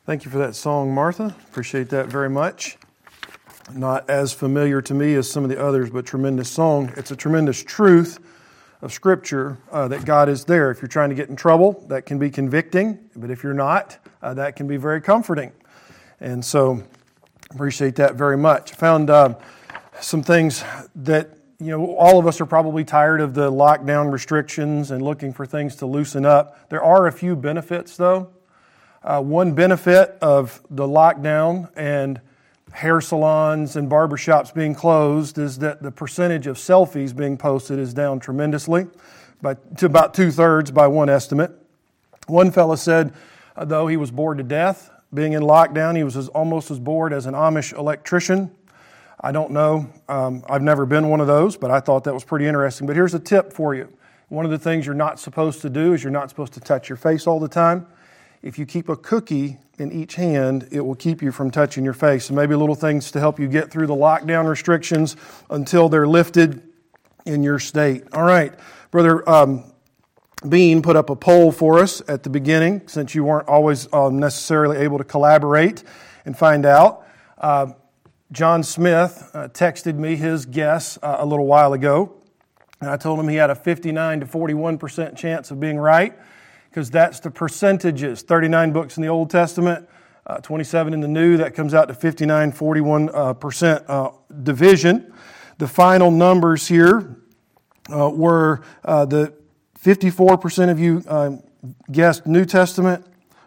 Thank you for that song, Martha. Appreciate that very much. Not as familiar to me as some of the others, but tremendous song. It's a tremendous truth of Scripture that God is there. If you're trying to get in trouble, that can be convicting. But if you're not, that can be very comforting. And so, appreciate that very much. I found some things that, all of us are probably tired of the lockdown restrictions and looking for things to loosen up. There are a few benefits, though. One benefit of the lockdown and hair salons and barbershops being closed is that the percentage of selfies being posted is down tremendously, to about 2/3 by one estimate. One fellow said, though he was bored to death being in lockdown, he was almost as bored as an Amish electrician. I don't know. I've never been one of those, but I thought that was pretty interesting. But here's a tip for you. One of the things you're not supposed to do is you're not supposed to touch your face all the time. If you keep a cookie in each hand, it will keep you from touching your face. So maybe little things to help you get through the lockdown restrictions until they're lifted in your state. All right. Brother Bean put up a poll for us at the beginning, since you weren't always necessarily able to collaborate and find out. John Smith texted me his guess a little while ago, and I told him he had a 59 to 41% chance of being right, because that's the percentages. 39 books in the Old Testament, 27 in the New. That comes out to 59, 41% division. The final numbers here were the 54% of you guessed New Testament,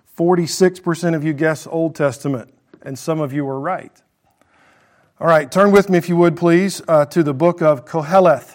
46% of you guessed Old Testament, and some of you were right. All right, turn with me, if you would, please, to the book of Koheleth.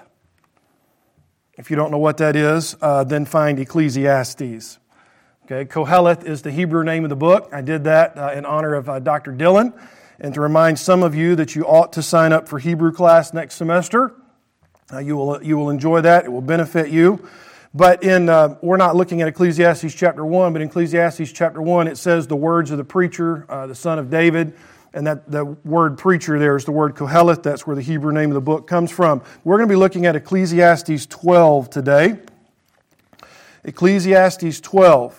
If you don't know what that is, then find Ecclesiastes. Okay, Koheleth is the Hebrew name of the book. I did that in honor of Dr. Dillon, and to remind some of you that you ought to sign up for Hebrew class next semester. You will enjoy that. It will benefit you. But we're not looking at Ecclesiastes chapter 1, but in Ecclesiastes chapter 1 it says the words of the preacher, the son of David. And that the word preacher there is the word Koheleth. That's where the Hebrew name of the book comes from. We're going to be looking at Ecclesiastes 12 today. Ecclesiastes 12.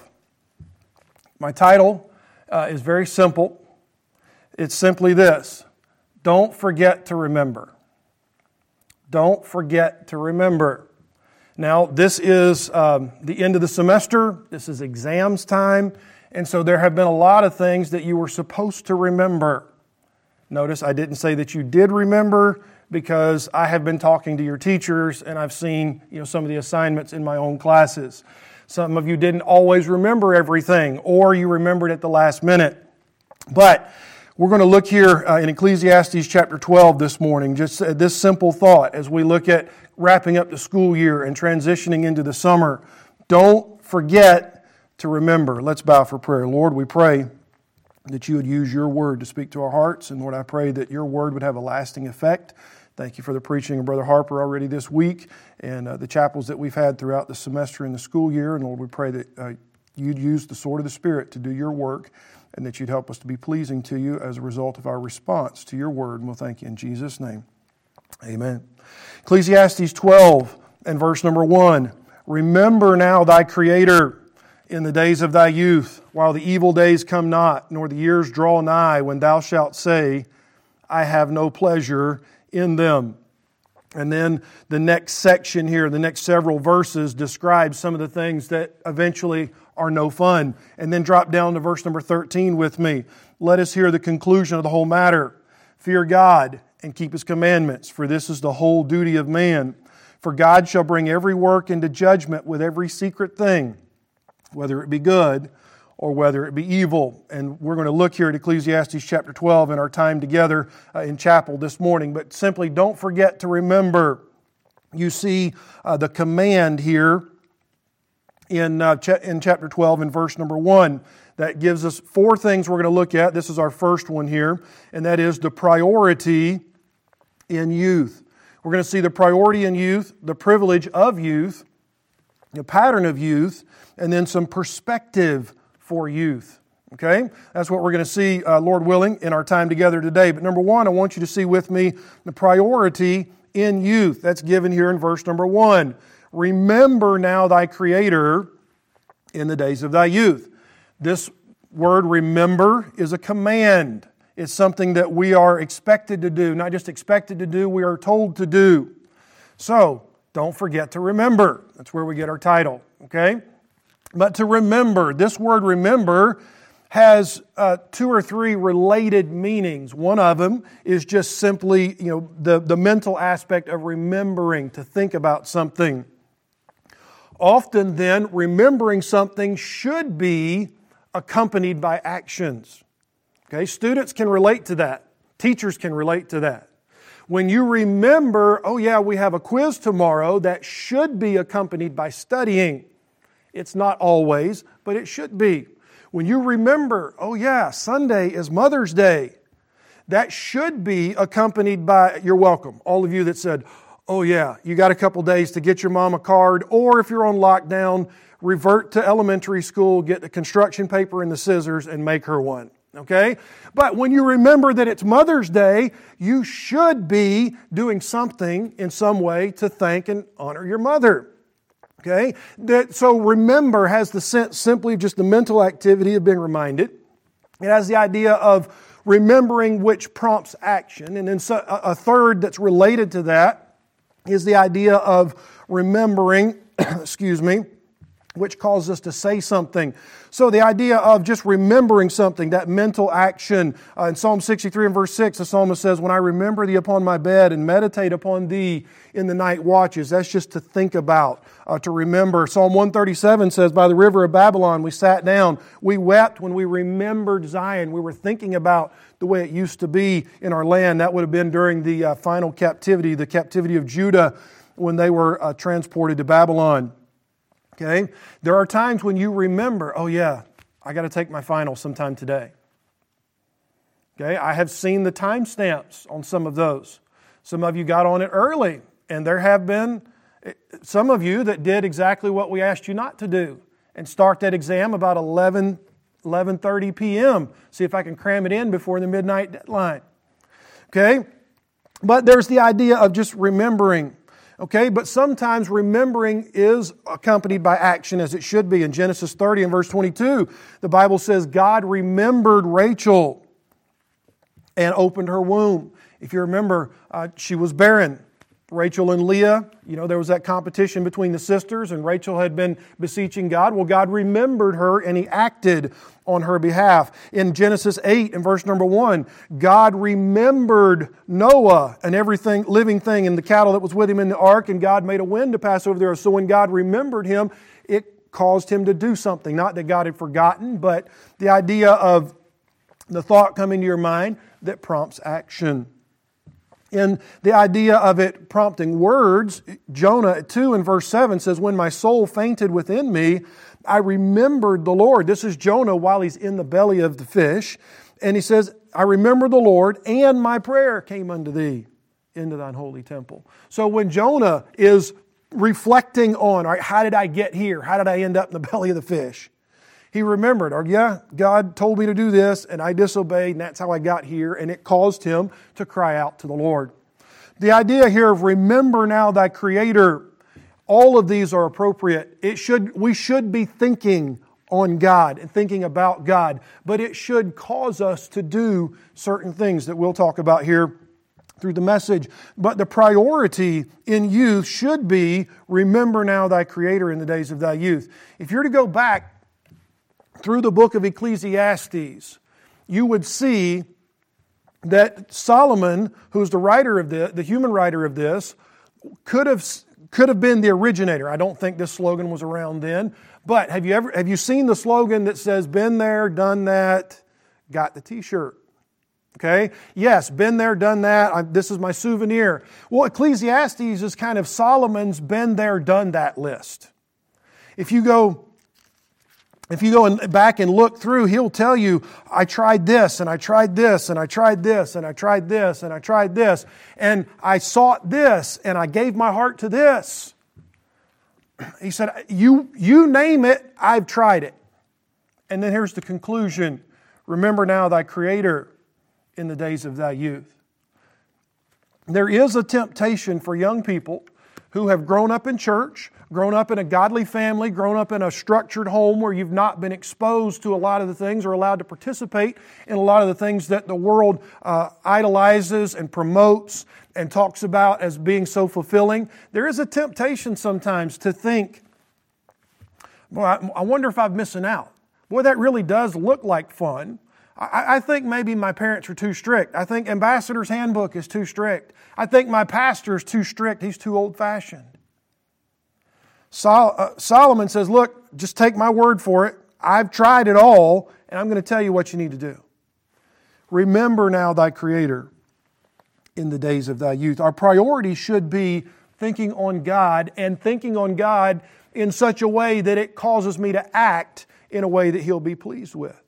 My title is very simple. It's simply this: don't forget to remember. Don't forget to remember. Now, this is the end of the semester. This is exams time. And so there have been a lot of things that you were supposed to remember. Notice I didn't say that you did remember, because I have been talking to your teachers and I've seen some of the assignments in my own classes. Some of you didn't always remember everything, or you remembered at the last minute. But we're going to look here in Ecclesiastes chapter 12 this morning, just this simple thought as we look at wrapping up the school year and transitioning into the summer. Don't forget to remember. Let's bow for prayer. Lord, we pray that you would use your word to speak to our hearts. And Lord, I pray that your word would have a lasting effect. Thank you for the preaching of Brother Harper already this week, and the chapels that we've had throughout the semester and the school year. And Lord, we pray that you'd use the sword of the Spirit to do your work, and that you'd help us to be pleasing to you as a result of our response to your word. And we'll thank you in Jesus' name. Amen. Ecclesiastes 12 and verse number 1. Remember now thy Creator in the days of thy youth, while the evil days come not, nor the years draw nigh, when thou shalt say, I have no pleasure in them. And then the next section here, the next several verses, describe some of the things that eventually are no fun. And then drop down to verse number 13 with me. Let us hear the conclusion of the whole matter. Fear God and keep His commandments, for this is the whole duty of man. For God shall bring every work into judgment with every secret thing, whether it be good or whether it be evil. And we're going to look here at Ecclesiastes chapter 12 in our time together in chapel this morning. But simply don't forget to remember. You see the command here in chapter 12 in verse number 1. That gives us 4 things we're going to look at. This is our first one here, and that is the priority in youth. We're going to see the priority in youth, the privilege of youth, the pattern of youth, and then some perspective for youth. Okay? That's what we're going to see, Lord willing, in our time together today. But number 1, I want you to see with me the priority in youth. That's given here in verse number 1. Remember now thy Creator in the days of thy youth. This word remember is a command. It's something that we are expected to do. Not just expected to do, we are told to do. So, don't forget to remember. That's where we get our title, okay? But to remember, this word remember has 2 or 3 related meanings. One of them is just simply, the mental aspect of remembering, to think about something. Often then, remembering something should be accompanied by actions. Okay, students can relate to that. Teachers can relate to that. When you remember, oh yeah, we have a quiz tomorrow, that should be accompanied by studying. It's not always, but it should be. When you remember, oh yeah, Sunday is Mother's Day, that should be accompanied by, you're welcome. All of you that said, oh yeah, you got a couple days to get your mom a card, or if you're on lockdown, revert to elementary school, get the construction paper and the scissors and make her one. Okay? But when you remember that it's Mother's Day, you should be doing something in some way to thank and honor your mother. Okay? So remember has the sense simply just the mental activity of being reminded. It has the idea of remembering which prompts action. And then a third that's related to that is the idea of remembering, which causes us to say something. So the idea of just remembering something, that mental action. In Psalm 63 and verse 6, the psalmist says, when I remember thee upon my bed and meditate upon thee in the night watches. That's just to think about, to remember. Psalm 137 says, by the river of Babylon we sat down. We wept when we remembered Zion. We were thinking about the way it used to be in our land. That would have been during the final captivity, the captivity of Judah, when they were transported to Babylon. Okay? There are times when you remember, oh yeah, I got to take my final sometime today. Okay? I have seen the timestamps on some of those. Some of you got on it early, and there have been some of you that did exactly what we asked you not to do and start that exam about 11:30 p.m. See if I can cram it in before the midnight deadline. Okay? But there's the idea of just remembering. Okay, but sometimes remembering is accompanied by action, as it should be. In Genesis 30 and verse 22, the Bible says, God remembered Rachel and opened her womb. If you remember, she was barren. Rachel and Leah, there was that competition between the sisters, and Rachel had been beseeching God. Well, God remembered her, and He acted on her behalf. In Genesis 8 and verse number 1, God remembered Noah and everything, living thing, and the cattle that was with him in the ark, and God made a wind to pass over there. So when God remembered him, it caused him to do something. Not that God had forgotten, but the idea of the thought coming to your mind that prompts action. In the idea of it prompting words, Jonah 2 and verse 7 says, when my soul fainted within me, I remembered the Lord. This is Jonah while he's in the belly of the fish. And he says, I remember the Lord, and my prayer came unto thee into thine holy temple. So when Jonah is reflecting on, all right, how did I get here? How did I end up in the belly of the fish? He remembered, God told me to do this, and I disobeyed, and that's how I got here, and it caused him to cry out to the Lord. The idea here of remember now thy Creator, all of these are appropriate. We should be thinking on God and thinking about God, but it should cause us to do certain things that we'll talk about here through the message. But the priority in youth should be remember now thy Creator in the days of thy youth. If you're to go back through the book of Ecclesiastes, you would see that Solomon, who's the writer of the human writer of this, could have been the originator. I don't think this slogan was around then, but have you seen the slogan that says, been there, done that, got the t-shirt? Okay? Yes, been there, done that, this is my souvenir. Well, Ecclesiastes is kind of Solomon's been there, done that list. If you go back and look through, he'll tell you, I tried this, and I tried this, and I tried this, and I tried this, and I tried this, and I sought this, and I gave my heart to this. He said, you name it, I've tried it. And then here's the conclusion. Remember now thy Creator in the days of thy youth. There is a temptation for young people who have grown up in church, grown up in a godly family, grown up in a structured home where you've not been exposed to a lot of the things or allowed to participate in a lot of the things that the world idolizes and promotes and talks about as being so fulfilling. There is a temptation sometimes to think, well, I wonder if I'm missing out. Boy, that really does look like fun. I think maybe my parents are too strict. I think Ambassador's Handbook is too strict. I think my pastor's too strict. He's too old-fashioned. Solomon says, look, just take my word for it. I've tried it all, and I'm going to tell you what you need to do. Remember now thy Creator in the days of thy youth. Our priority should be thinking on God, and thinking on God in such a way that it causes me to act in a way that He'll be pleased with.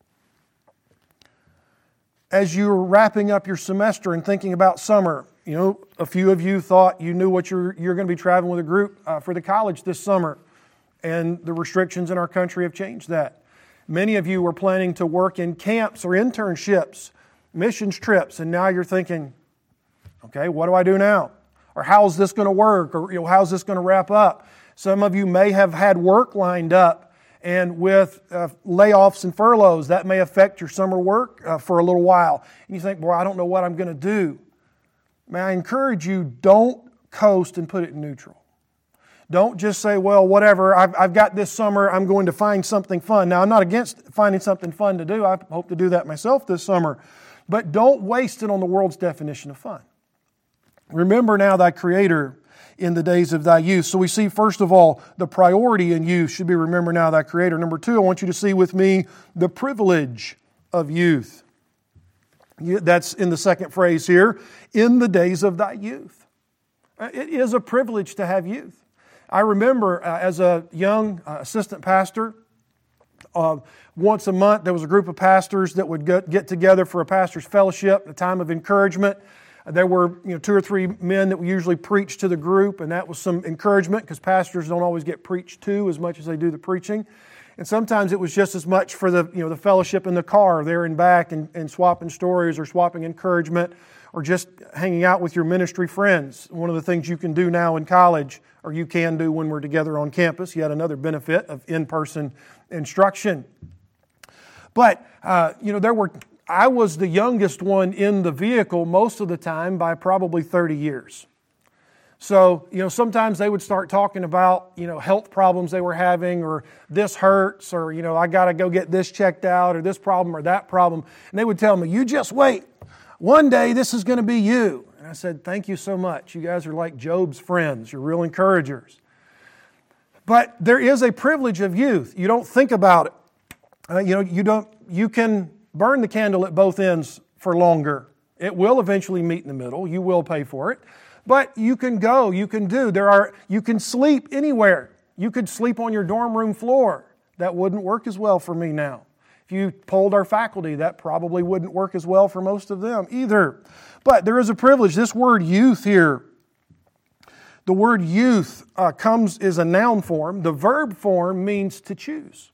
As you're wrapping up your semester and thinking about summer, a few of you thought you knew what you're going to be traveling with a group for the college this summer, and the restrictions in our country have changed that. Many of you were planning to work in camps or internships, missions trips, and now you're thinking, okay, what do I do now? Or how's this going to work? Or how's this going to wrap up? Some of you may have had work lined up, and with layoffs and furloughs, that may affect your summer work for a little while. And you think, boy, I don't know what I'm going to do. May I encourage you, don't coast and put it in neutral. Don't just say, well, whatever, I've got this summer, I'm going to find something fun. Now, I'm not against finding something fun to do. I hope to do that myself this summer. But don't waste it on the world's definition of fun. Remember now thy Creator in the days of thy youth. So we see, first of all, the priority in youth should be remember now thy Creator. Number two, I want you to see with me the privilege of youth. That's in the second phrase here, in the days of thy youth. It is a privilege to have youth. I remember as a young assistant pastor, once a month there was a group of pastors that would get together for a pastor's fellowship, a time of encouragement. There were 2 or 3 men that would usually preach to the group, and that was some encouragement because pastors don't always get preached to as much as they do the preaching. And sometimes it was just as much for the fellowship in the car there and back and swapping stories or swapping encouragement or just hanging out with your ministry friends. One of the things you can do now in college, or you can do when we're together on campus, yet another benefit of in-person instruction. But, I was the youngest one in the vehicle most of the time by probably 30 years. So, sometimes they would start talking about, health problems they were having, or this hurts, or, I got to go get this checked out, or this problem or that problem. And they would tell me, you just wait. One day this is going to be you. And I said, thank you so much. You guys are like Job's friends. You're real encouragers. But there is a privilege of youth. You don't think about it. You can burn the candle at both ends for longer. It will eventually meet in the middle. You will pay for it. But you can go, you can do. You can sleep anywhere. You could sleep on your dorm room floor. That wouldn't work as well for me now. If you polled our faculty, that probably wouldn't work as well for most of them either. But there is a privilege. This word youth here, the word youth is a noun form. The verb form means to choose.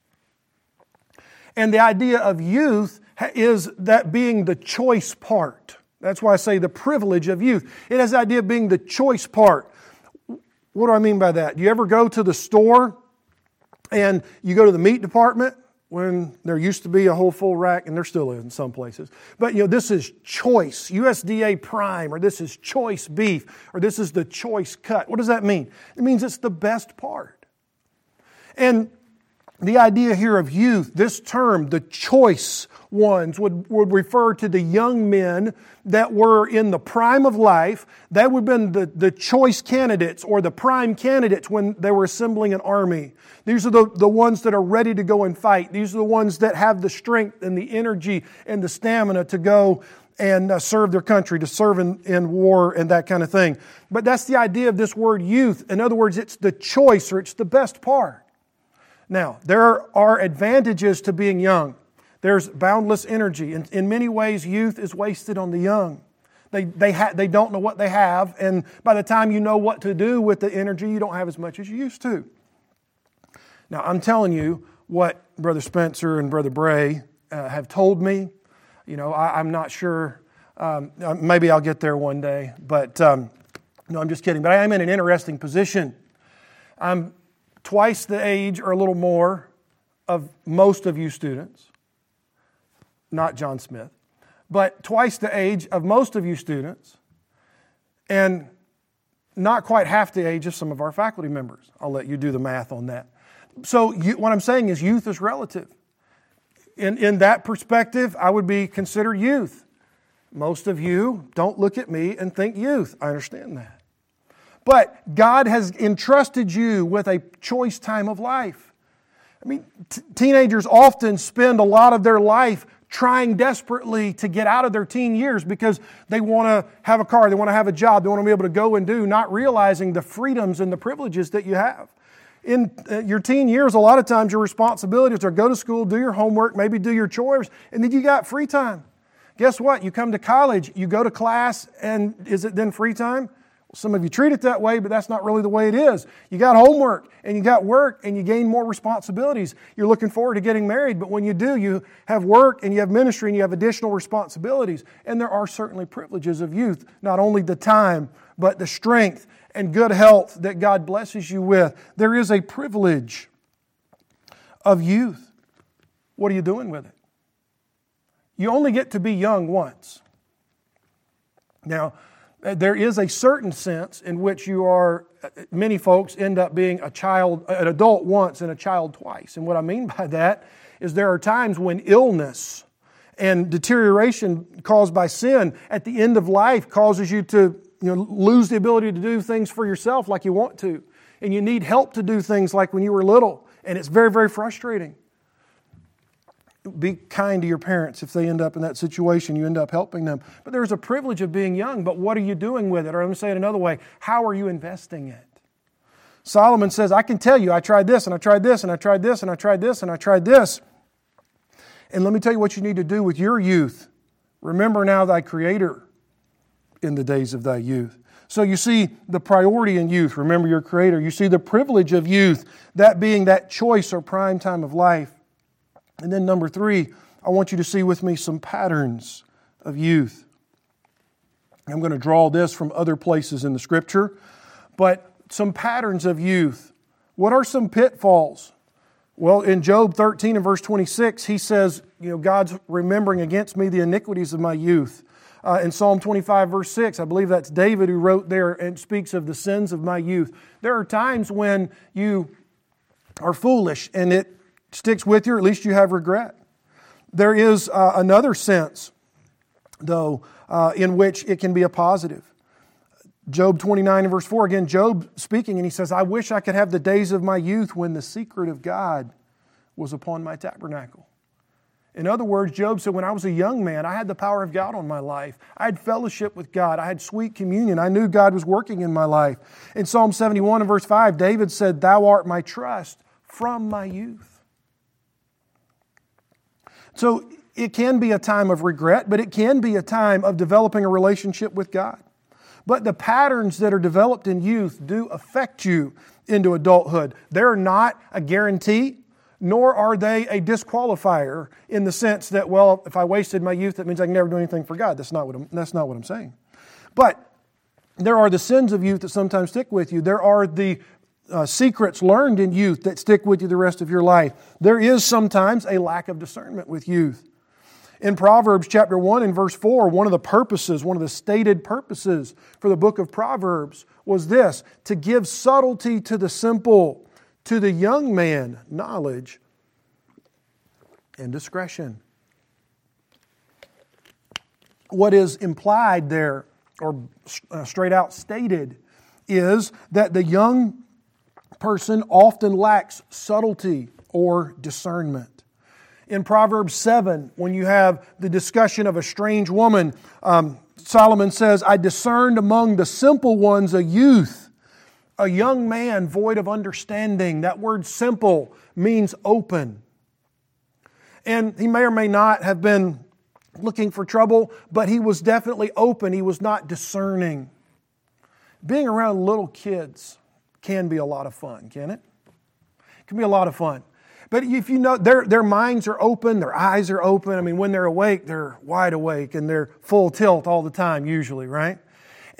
And the idea of youth is that being the choice part. That's why I say the privilege of youth. It has the idea of being the choice part. What do I mean by that? Do you ever go to the store and you go to the meat department when there used to be a whole full rack, and there still is in some places. But this is choice, USDA prime, or this is choice beef, or this is the choice cut. What does that mean? It means it's the best part. And the idea here of youth, this term, the choice ones, would refer to the young men that were in the prime of life. That would have been the choice candidates or the prime candidates when they were assembling an army. These are the ones that are ready to go and fight. These are the ones that have the strength and the energy and the stamina to go and serve their country, to serve in war and that kind of thing. But that's the idea of this word youth. In other words, it's the choice, or it's the best part. Now, there are advantages to being young. There's boundless energy. In many ways, youth is wasted on the young. They don't know what they have, and by the time you know what to do with the energy, you don't have as much as you used to. Now, I'm telling you what Brother Spencer and Brother Bray have told me. I'm not sure. Maybe I'll get there one day, but No, I'm just kidding, but I am in an interesting position. I'm twice the age or a little more of most of you students. Not John Smith, but twice the age of most of you students, and not quite half the age of some of our faculty members. I'll let you do the math on that. So what I'm saying is youth is relative. In that perspective, I would be considered youth. Most of you don't look at me and think youth. I understand that. But God has entrusted you with a choice time of life. I mean, teenagers often spend a lot of their life trying desperately to get out of their teen years because they want to have a car, they want to have a job, they want to be able to go and do, not realizing the freedoms and the privileges that you have. In your teen years, a lot of times your responsibilities are go to school, do your homework, maybe do your chores, and then you got free time. Guess what? You come to college, you go to class, and is it then free time? Well, some of you treat it that way, but that's not really the way it is. You got homework, and you got work, and you gain more responsibilities. You're looking forward to getting married, but when you do, you have work, and you have ministry, and you have additional responsibilities. And there are certainly privileges of youth, not only the time, but the strength and good health that God blesses you with. There is a privilege of youth. What are you doing with it? You only get to be young once. Now, there is a certain sense in which many folks end up being an adult once and a child twice. And what I mean by that is there are times when illness and deterioration caused by sin at the end of life causes you to lose the ability to do things for yourself like you want to. And you need help to do things like when you were little. And it's very, very frustrating. Be kind to your parents if they end up in that situation. You end up helping them. But there's a privilege of being young, but what are you doing with it? Or let me say it another way. How are you investing it? Solomon says, I can tell you, I tried this, and I tried this, and I tried this, and I tried this, and I tried this. And let me tell you what you need to do with your youth. Remember now thy Creator in the days of thy youth. So you see the priority in youth, remember your Creator. You see the privilege of youth, that being that choice or prime time of life. And then number 3, I want you to see with me some patterns of youth. I'm going to draw this from other places in the Scripture, but some patterns of youth. What are some pitfalls? Well, in Job 13 and verse 26, he says, God's remembering against me the iniquities of my youth. In Psalm 25, verse 6, I believe that's David who wrote there and speaks of the sins of my youth. There are times when you are foolish and it sticks with you, or at least you have regret. There is another sense, though, in which it can be a positive. Job 29 and verse 4, again, Job speaking, and he says, I wish I could have the days of my youth when the secret of God was upon my tabernacle. In other words, Job said, when I was a young man, I had the power of God on my life. I had fellowship with God. I had sweet communion. I knew God was working in my life. In Psalm 71 and verse 5, David said, Thou art my trust from my youth. So it can be a time of regret, but it can be a time of developing a relationship with God. But the patterns that are developed in youth do affect you into adulthood. They're not a guarantee, nor are they a disqualifier in the sense that, well, if I wasted my youth, that means I can never do anything for God. That's not what I'm saying. But there are the sins of youth that sometimes stick with you. There are the secrets learned in youth that stick with you the rest of your life. There is sometimes a lack of discernment with youth. In Proverbs chapter 1 and verse 4, one of the stated purposes for the book of Proverbs was this, to give subtlety to the simple, to the young man, knowledge and discretion. What is implied there, or straight out stated, is that the young person often lacks subtlety or discernment. In Proverbs 7, when you have the discussion of a strange woman, Solomon says, I discerned among the simple ones a youth, a young man void of understanding. That word simple means open. And he may or may not have been looking for trouble, but he was definitely open. He was not discerning. Being around little kids can be a lot of fun, can it? It can be a lot of fun. But if you know, their minds are open, their eyes are open. I mean, when they're awake, they're wide awake and they're full tilt all the time usually, right?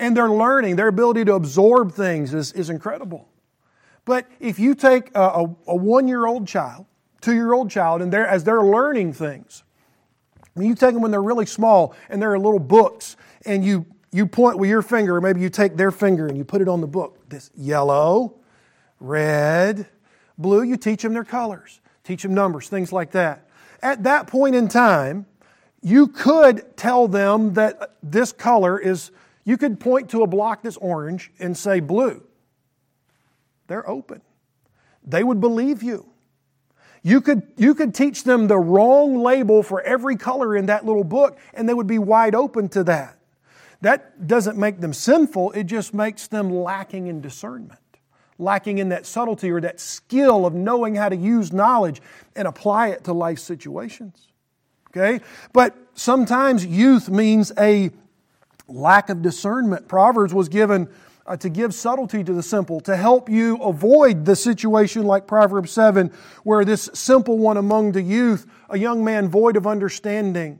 And they're learning. Their ability to absorb things is incredible. But if you take a 1-year-old child, 2-year-old child, and as they're learning things, when you take them when they're really small and they're little books, and you point with your finger, or maybe you take their finger and you put it on the book. This yellow, red, blue, you teach them their colors, teach them numbers, things like that. At that point in time, you could tell them that this color is, you could point to a block that's orange and say blue. They're open. They would believe you. You could teach them the wrong label for every color in that little book, and they would be wide open to that. That doesn't make them sinful, it just makes them lacking in discernment, lacking in that subtlety or that skill of knowing how to use knowledge and apply it to life situations. Okay? But sometimes youth means a lack of discernment. Proverbs was given to give subtlety to the simple, to help you avoid the situation like Proverbs 7, where this simple one among the youth, a young man void of understanding.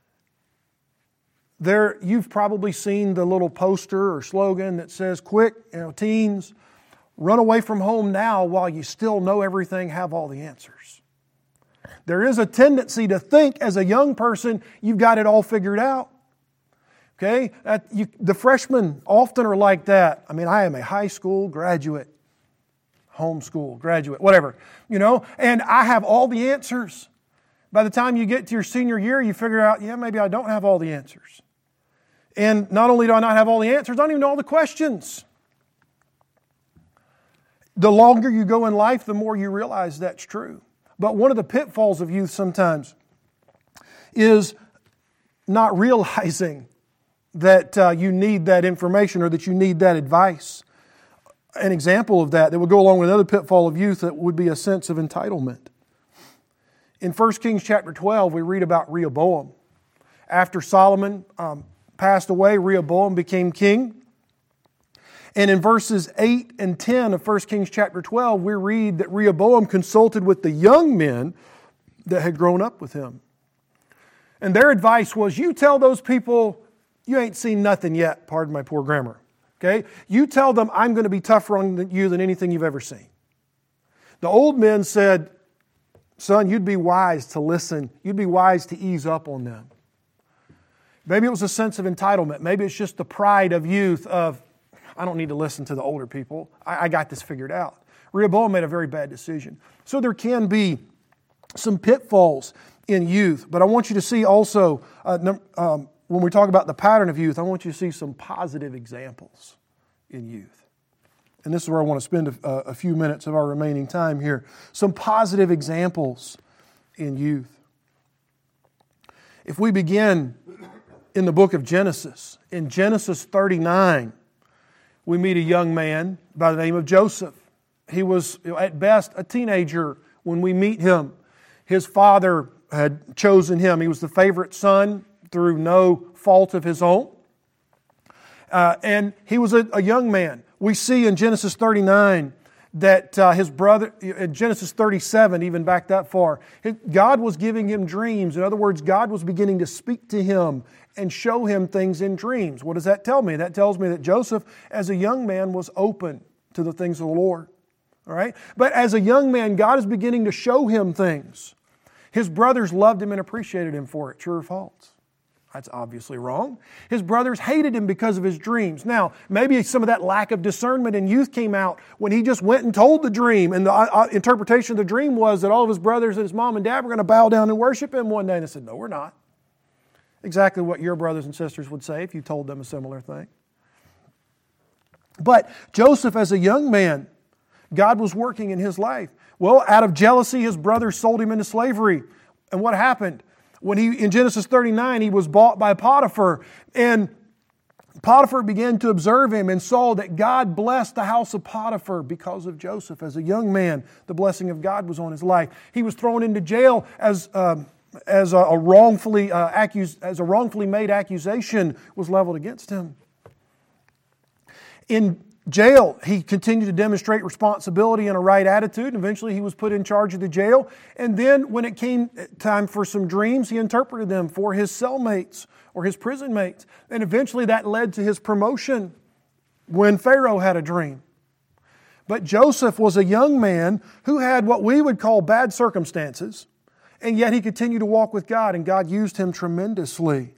You've probably seen the little poster or slogan that says, quick, teens, run away from home now while you still know everything, have all the answers. There is a tendency to think as a young person, you've got it all figured out. Okay? The freshmen often are like that. I mean, I am a high school graduate, homeschool graduate, whatever, and I have all the answers. By the time you get to your senior year, you figure out, maybe I don't have all the answers. And not only do I not have all the answers, I don't even know all the questions. The longer you go in life, the more you realize that's true. But one of the pitfalls of youth sometimes is not realizing that you need that information or that you need that advice. An example of that would go along with another pitfall of youth that would be a sense of entitlement. In 1 Kings chapter 12, we read about Rehoboam. After Solomon passed away, Rehoboam became king. And in verses 8 and 10 of 1 Kings chapter 12, we read that Rehoboam consulted with the young men that had grown up with him. And their advice was, you tell those people, you ain't seen nothing yet, pardon my poor grammar. Okay? You tell them I'm going to be tougher on you than anything you've ever seen. The old men said, son, you'd be wise to listen. You'd be wise to ease up on them. Maybe it was a sense of entitlement. Maybe it's just the pride of youth of, I don't need to listen to the older people. I got this figured out. Rehoboam made a very bad decision. So there can be some pitfalls in youth. But I want you to see also, when we talk about the pattern of youth, I want you to see some positive examples in youth. And this is where I want to spend a few minutes of our remaining time here. Some positive examples in youth. If we begin in the book of Genesis, in Genesis 39, we meet a young man by the name of Joseph. He was at best a teenager when we meet him. His father had chosen him. He was the favorite son through no fault of his own. And he was a young man. We see in Genesis 39 that his brother, in Genesis 37, even back that far, God was giving him dreams. In other words, God was beginning to speak to him and show him things in dreams. What does that tell me? That tells me that Joseph, as a young man, was open to the things of the Lord. All right? But as a young man, God is beginning to show him things. His brothers loved him and appreciated him for it. True or false? That's obviously wrong. His brothers hated him because of his dreams. Now, maybe some of that lack of discernment in youth came out when he just went and told the dream. And the interpretation of the dream was that all of his brothers and his mom and dad were going to bow down and worship him one day. And they said, no, we're not. Exactly what your brothers and sisters would say if you told them a similar thing. But Joseph, as a young man, God was working in his life. Well, out of jealousy, his brothers sold him into slavery. And what happened? When in Genesis 39, he was bought by Potiphar. And Potiphar began to observe him and saw that God blessed the house of Potiphar because of Joseph. As a young man, the blessing of God was on his life. He was thrown into jail as a wrongfully made accusation was leveled against him. In jail, he continued to demonstrate responsibility and a right attitude. And eventually he was put in charge of the jail. And then when it came time for some dreams, he interpreted them for his cellmates or his prison mates. And eventually that led to his promotion when Pharaoh had a dream. But Joseph was a young man who had what we would call bad circumstances, and yet he continued to walk with God, and God used him tremendously.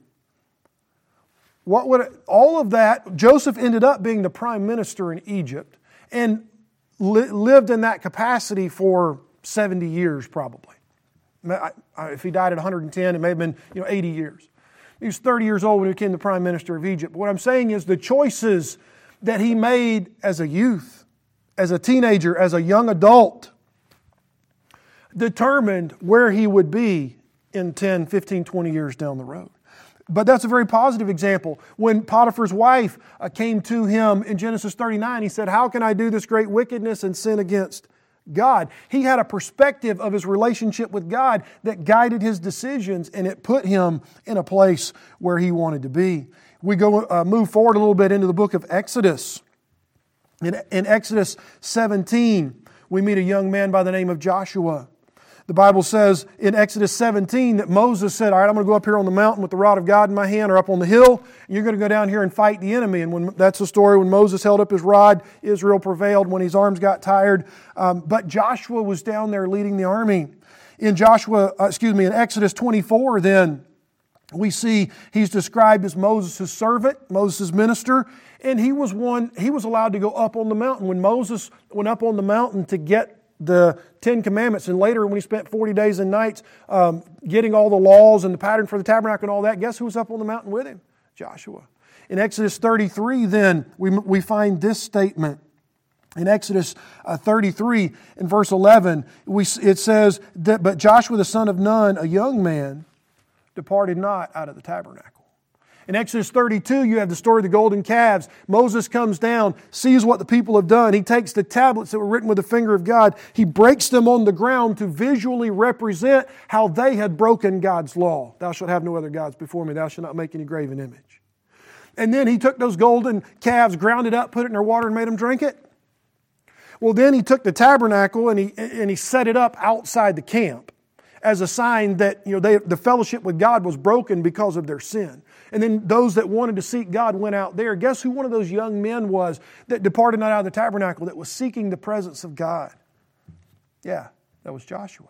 All of that, Joseph ended up being the prime minister in Egypt and lived in that capacity for 70 years probably. If he died at 110, it may have been 80 years. He was 30 years old when he became the prime minister of Egypt. But what I'm saying is the choices that he made as a youth, as a teenager, as a young adult, determined where he would be in 10, 15, 20 years down the road. But that's a very positive example. When Potiphar's wife came to him in Genesis 39, he said, "How can I do this great wickedness and sin against God?" He had a perspective of his relationship with God that guided his decisions, and it put him in a place where he wanted to be. We move forward a little bit into the book of Exodus. In Exodus 17, we meet a young man by the name of Joshua. The Bible says in Exodus 17 that Moses said, "All right, I'm going to go up here on the mountain with the rod of God in my hand, or up on the hill, and you're going to go down here and fight the enemy." And that's the story when Moses held up his rod, Israel prevailed. When his arms got tired, but Joshua was down there leading the army. In Exodus 24, then we see he's described as Moses' servant, Moses' minister, and he was allowed to go up on the mountain. When Moses went up on the mountain to get the 10 Commandments, and later when he spent 40 days and nights getting all the laws and the pattern for the tabernacle and all that, guess who was up on the mountain with him? Joshua. In Exodus 33, then, we find this statement. In Exodus 33, in verse 11, it says, "But Joshua the son of Nun, a young man, departed not out of the tabernacle." In Exodus 32, you have the story of the golden calves. Moses comes down, sees what the people have done. He takes the tablets that were written with the finger of God. He breaks them on the ground to visually represent how they had broken God's law. "Thou shalt have no other gods before me. Thou shalt not make any graven image." And then he took those golden calves, ground it up, put it in their water, and made them drink it. Well, then he took the tabernacle and he set it up outside the camp as a sign that the fellowship with God was broken because of their sin. And then those that wanted to seek God went out there. Guess who one of those young men was that departed not out of the tabernacle, that was seeking the presence of God? Yeah, that was Joshua.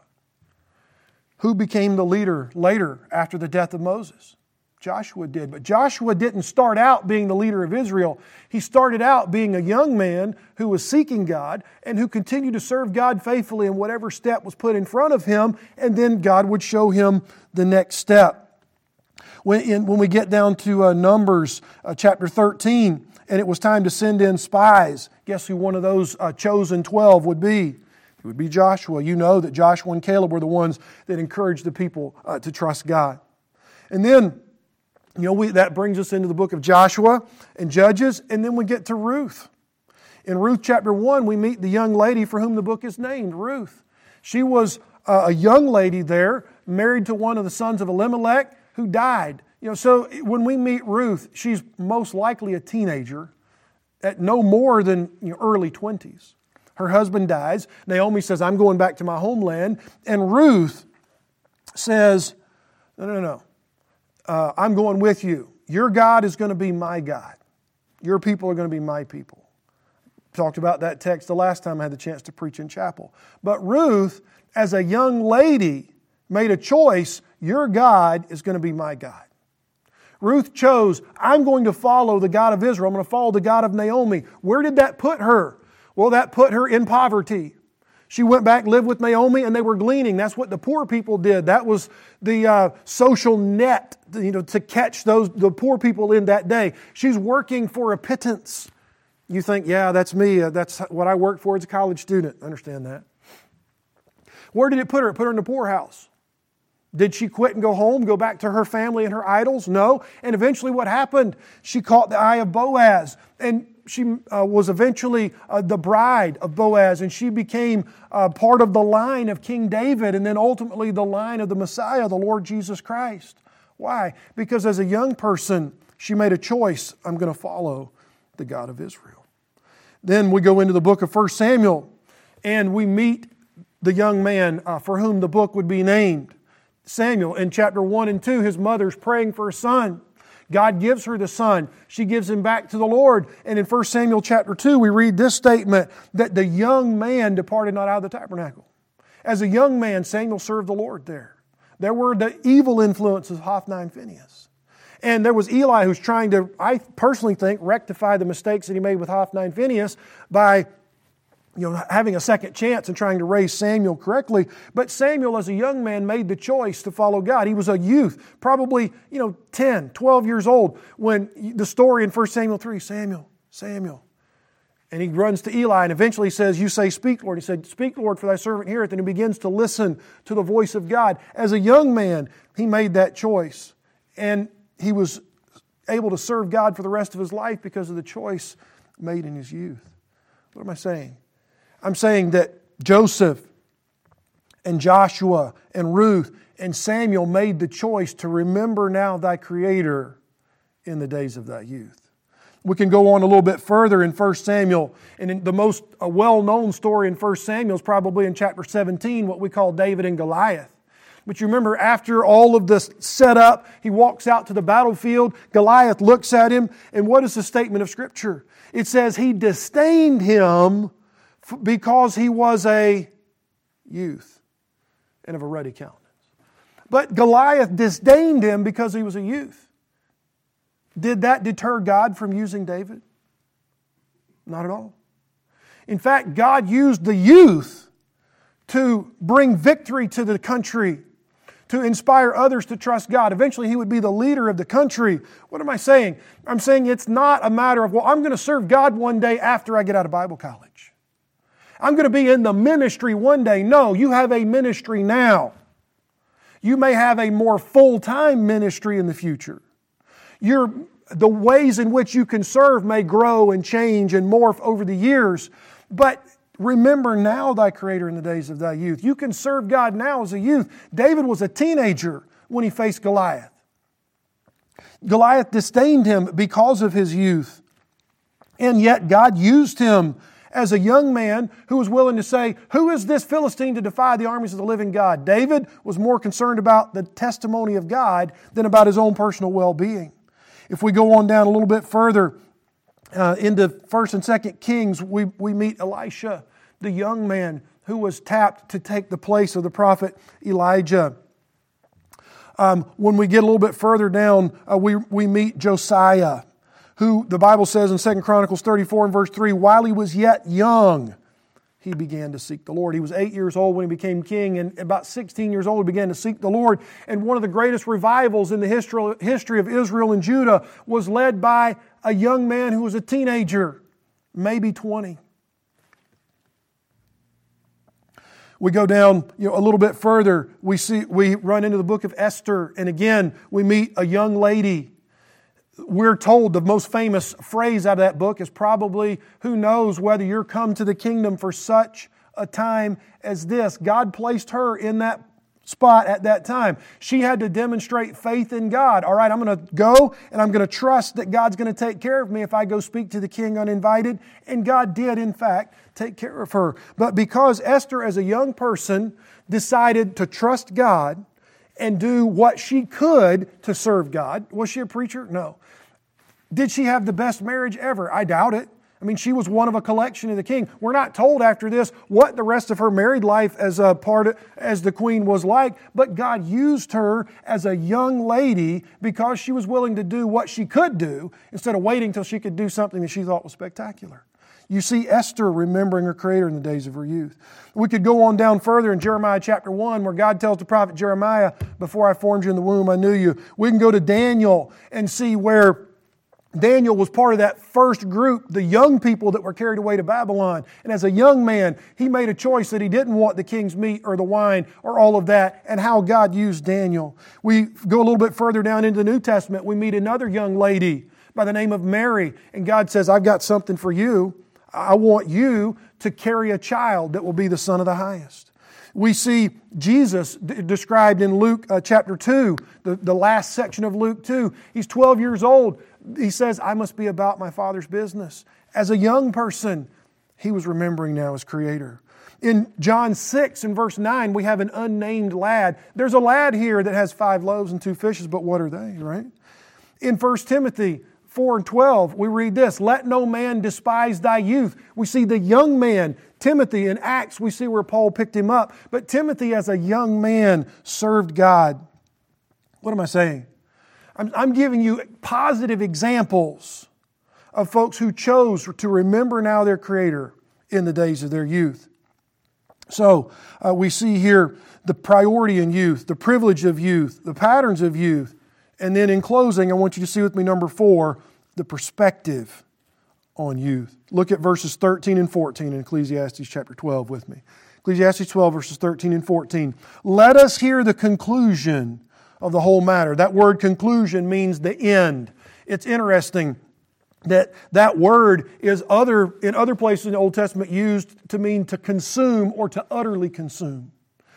Who became the leader later after the death of Moses? Joshua did. But Joshua didn't start out being the leader of Israel. He started out being a young man who was seeking God and who continued to serve God faithfully in whatever step was put in front of him, and then God would show him the next step. When we get down to Numbers chapter 13, and it was time to send in spies, guess who one of those chosen 12 would be? It would be Joshua. You know that Joshua and Caleb were the ones that encouraged the people to trust God. And then, that brings us into the book of Joshua and Judges, and then we get to Ruth. In Ruth chapter 1, we meet the young lady for whom the book is named, Ruth. She was a young lady there, married to one of the sons of Elimelech, who died. So when we meet Ruth, she's most likely a teenager at no more than early 20s. Her husband dies. Naomi says, "I'm going back to my homeland." And Ruth says, No. I'm going with you. Your God is going to be my God. Your people are going to be my people. Talked about that text the last time I had the chance to preach in chapel. But Ruth, as a young lady, made a choice. Your God is going to be my God. Ruth chose, I'm going to follow the God of Israel. I'm going to follow the God of Naomi. Where did that put her? Well, that put her in poverty. She went back, lived with Naomi, and they were gleaning. That's what the poor people did. That was the social net, to catch the poor people in that day. She's working for a pittance. You think, yeah, that's me. That's what I work for as a college student. I understand that. Where did it put her? It put her in the poorhouse. Did she quit and go home, go back to her family and her idols? No. And eventually what happened? She caught the eye of Boaz. And she was eventually the bride of Boaz. And she became part of the line of King David. And then ultimately the line of the Messiah, the Lord Jesus Christ. Why? Because as a young person, she made a choice. I'm going to follow the God of Israel. Then we go into the book of 1 Samuel, and we meet the young man for whom the book would be named. Samuel, in chapter 1 and 2, his mother's praying for a son. God gives her the son. She gives him back to the Lord. And in 1 Samuel chapter 2, we read this statement, that the young man departed not out of the tabernacle. As a young man, Samuel served the Lord there. There were the evil influences of Hophni and Phinehas. And there was Eli who's trying to, I personally think, rectify the mistakes that he made with Hophni and Phinehas by having a second chance and trying to raise Samuel correctly. But Samuel, as a young man, made the choice to follow God. He was a youth, probably 10, 12 years old, when the story in 1 Samuel 3, Samuel, Samuel. And he runs to Eli and eventually says, you say, speak, Lord. He said, speak, Lord, for thy servant heareth. And he begins to listen to the voice of God. As a young man, he made that choice. And he was able to serve God for the rest of his life because of the choice made in his youth. What am I saying? I'm saying that Joseph and Joshua and Ruth and Samuel made the choice to remember now thy Creator in the days of thy youth. We can go on a little bit further in 1 Samuel, and in the most well-known story in 1 Samuel is probably in chapter 17, what we call David and Goliath. But you remember, after all of this set up, he walks out to the battlefield. Goliath looks at him, and what is the statement of Scripture? It says he disdained him because he was a youth and of a ruddy countenance. But Goliath disdained him because he was a youth. Did that deter God from using David? Not at all. In fact, God used the youth to bring victory to the country, to inspire others to trust God. Eventually, he would be the leader of the country. What am I saying? I'm saying it's not a matter of, well, I'm going to serve God one day after I get out of Bible college. I'm going to be in the ministry one day. No, you have a ministry now. You may have a more full-time ministry in the future. The ways in which you can serve may grow and change and morph over the years, but remember now thy Creator in the days of thy youth. You can serve God now as a youth. David was a teenager when he faced Goliath. Goliath disdained him because of his youth, and yet God used him as a young man who was willing to say, who is this Philistine to defy the armies of the living God? David was more concerned about the testimony of God than about his own personal well-being. If we go on down a little bit further into 1 and 2 Kings, we meet Elisha, the young man who was tapped to take the place of the prophet Elijah. When we get a little bit further down, we meet Josiah, who the Bible says in 2 Chronicles 34 and verse 3, while he was yet young, he began to seek the Lord. He was 8 years old when he became king, and about 16 years old he began to seek the Lord. And one of the greatest revivals in the history of Israel and Judah was led by a young man who was a teenager, maybe 20. We go down a little bit further. We run into the book of Esther, and again we meet a young lady. We're told the most famous phrase out of that book is probably, who knows whether you're come to the kingdom for such a time as this. God placed her in that spot at that time. She had to demonstrate faith in God. All right, I'm going to go and I'm going to trust that God's going to take care of me if I go speak to the king uninvited. And God did, in fact, take care of her. But because Esther, as a young person, decided to trust God and do what she could to serve God. Was she a preacher? No. Did she have the best marriage ever? I doubt it. I mean, she was one of a collection of the king. We're not told after this what the rest of her married life as the queen was like, but God used her as a young lady because she was willing to do what she could do instead of waiting till she could do something that she thought was spectacular. You see Esther remembering her Creator in the days of her youth. We could go on down further in Jeremiah chapter 1 where God tells the prophet Jeremiah, before I formed you in the womb, I knew you. We can go to Daniel and see where Daniel was part of that first group, the young people that were carried away to Babylon. And as a young man, he made a choice that he didn't want the king's meat or the wine or all of that, and how God used Daniel. We go a little bit further down into the New Testament. We meet another young lady by the name of Mary. And God says, I've got something for you. I want you to carry a child that will be the Son of the Highest. We see Jesus described in Luke chapter 2, the last section of Luke 2. He's 12 years old. He says, I must be about my Father's business. As a young person, he was remembering now his Creator. In John 6 and verse 9, we have an unnamed lad. There's a lad here that has 5 loaves and 2 fishes, but what are they, right? In 1 Timothy 4 and 12, we read this, let no man despise thy youth. We see the young man, Timothy, in Acts, we see where Paul picked him up. But Timothy, as a young man, served God. What am I saying? I'm giving you positive examples of folks who chose to remember now their Creator in the days of their youth. So we see here the priority in youth, the privilege of youth, the patterns of youth. And then in closing, I want you to see with me number 4, the perspective on youth. Look at verses 13 and 14 in Ecclesiastes chapter 12 with me. Ecclesiastes 12 verses 13 and 14. Let us hear the conclusion of the whole matter. That word conclusion means the end. It's interesting that word is in other places in the Old Testament used to mean to consume or to utterly consume.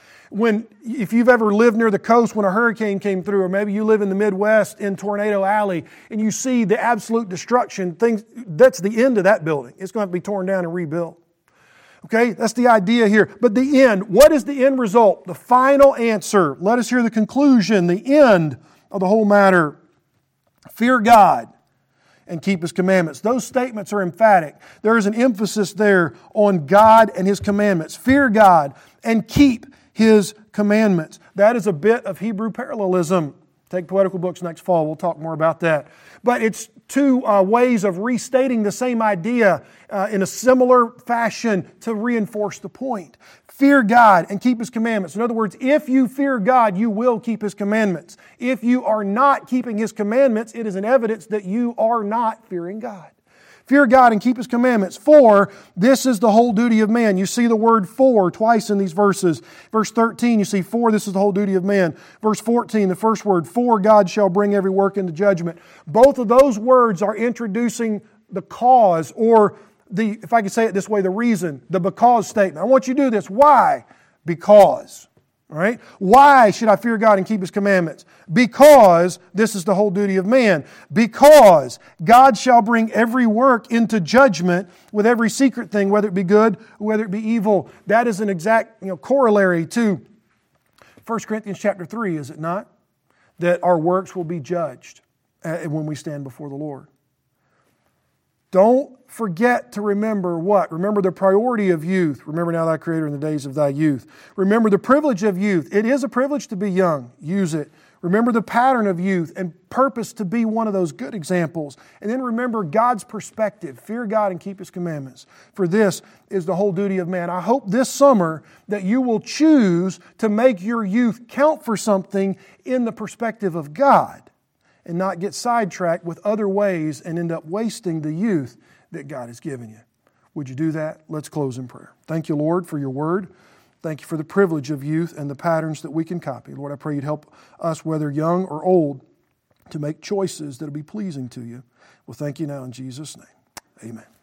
If you've ever lived near the coast when a hurricane came through, or maybe you live in the Midwest in Tornado Alley, and you see the absolute destruction, that's the end of that building. It's going to have to be torn down and rebuilt. Okay, that's the idea here. But the end, what is the end result? The final answer. Let us hear the conclusion, the end of the whole matter. Fear God and keep His commandments. Those statements are emphatic. There is an emphasis there on God and His commandments. Fear God and keep His commandments. That is a bit of Hebrew parallelism. Take Poetical Books next fall. We'll talk more about that. But it's 2 ways of restating the same idea in a similar fashion to reinforce the point. Fear God and keep His commandments. In other words, if you fear God, you will keep His commandments. If you are not keeping His commandments, it is an evidence that you are not fearing God. Fear God and keep His commandments. For this is the whole duty of man. You see the word for twice in these verses. Verse 13, you see for this is the whole duty of man. Verse 14, the first word, for God shall bring every work into judgment. Both of those words are introducing the cause, or if I could say it this way, the reason, the because statement. I want you to do this. Why? Because. All right? Why should I fear God and keep His commandments? Because this is the whole duty of man. Because God shall bring every work into judgment with every secret thing, whether it be good or whether it be evil. That is an exact corollary to 1 Corinthians chapter 3, is it not? That our works will be judged when we stand before the Lord. Don't forget to remember what? Remember the priority of youth. Remember now thy Creator in the days of thy youth. Remember the privilege of youth. It is a privilege to be young. Use it. Remember the pattern of youth and purpose to be one of those good examples. And then remember God's perspective. Fear God and keep His commandments. For this is the whole duty of man. I hope this summer that you will choose to make your youth count for something in the perspective of God, and not get sidetracked with other ways and end up wasting the youth that God has given you. Would you do that? Let's close in prayer. Thank you, Lord, for your word. Thank you for the privilege of youth and the patterns that we can copy. Lord, I pray you'd help us, whether young or old, to make choices that will be pleasing to you. Well, thank you now in Jesus' name. Amen.